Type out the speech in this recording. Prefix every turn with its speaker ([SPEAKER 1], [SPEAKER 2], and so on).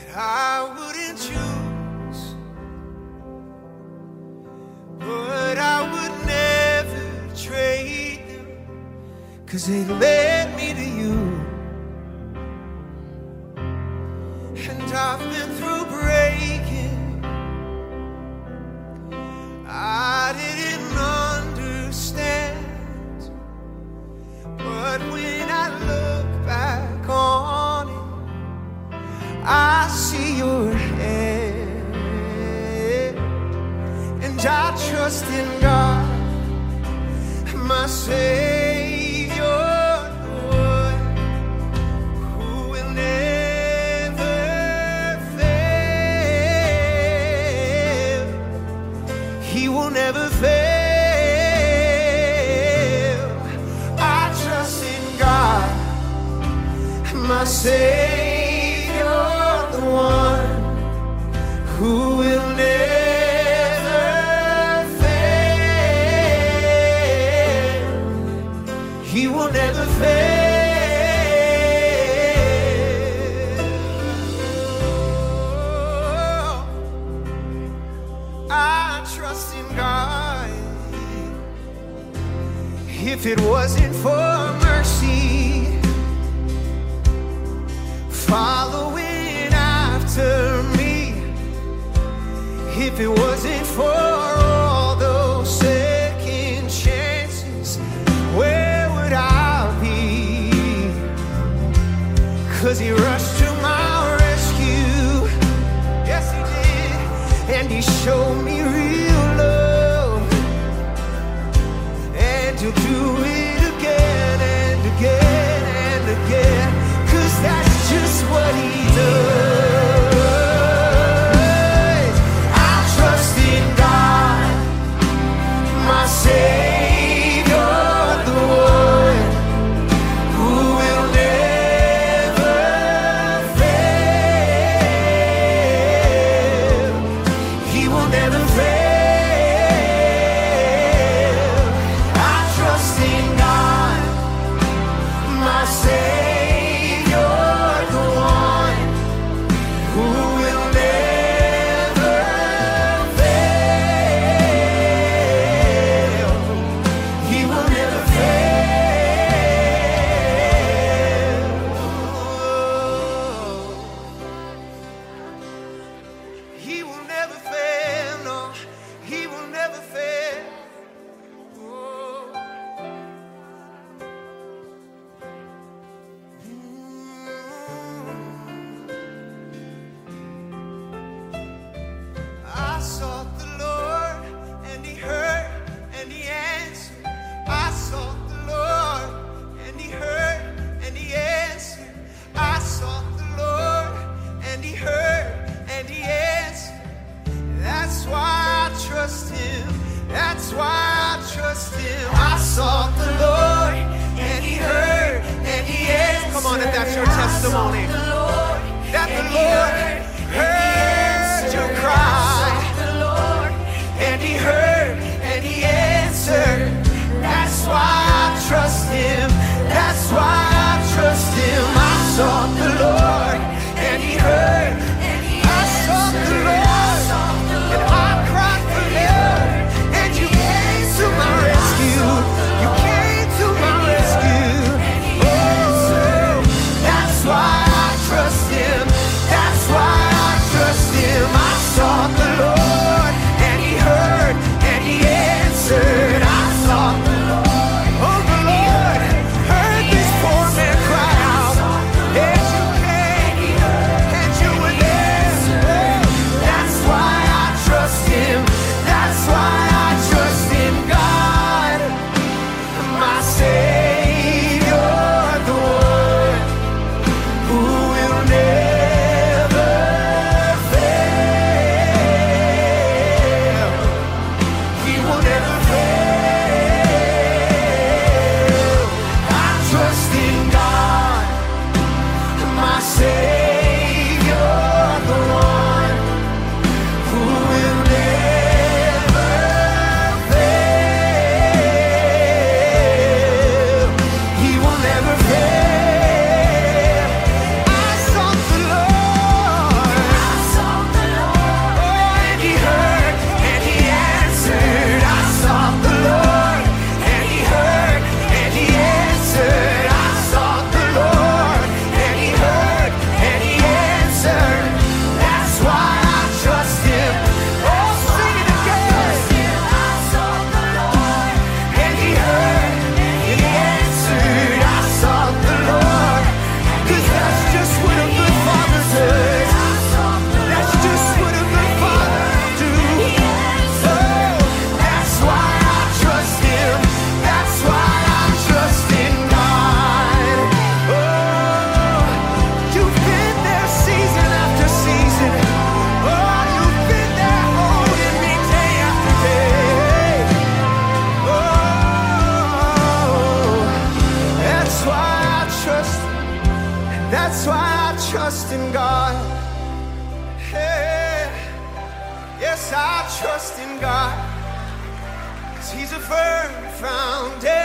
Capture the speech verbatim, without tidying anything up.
[SPEAKER 1] I wouldn't choose, but I would never trade them, 'cause they led me to you. And I've been through breaking, I didn't understand, but when I look back on it, I see your hand, and I trust in God, my Savior, the one who will never fail. He will never fail. I trust in God, my Savior, the one who will never fail. He will never fail. I trust in God. If it wasn't for mercy following after me, if it wasn't for all those second chances, where would I be? 'Cause he rushed to my rescue. Yes, he did. And he showed me real love, and he'll do it again and again and again, 'cause that's just what he does. I trust in God, my Savior, the one who will never fail. He will never fail. I trust in God, my Savior, the one who will never fail. He will never fail. He will never fail. No, he will never fail. Oh. I sought the Lord, and he heard, and he answered. I sought the Lord, and he heard, and he answered. I sought the Lord, and he heard, and he answered. That's why I trust him. That's why I trust him. I sought the Lord, and he heard, and he answered. Come on, if that's your testimony, that the Lord heard your cry, and he heard, and he answered. That's why I trust him. That's why I trust him. I sought the Lord, and he heard. I sought the Lord, and I cried for help, and you came to my rescue. You came to my rescue. Oh, that's why I trust him. That's why I trust him. I sought the Lord, and he heard, and he answered. I sought the Lord, trust in God. Hey, yes, I trust in God, 'cause He's a firm foundation.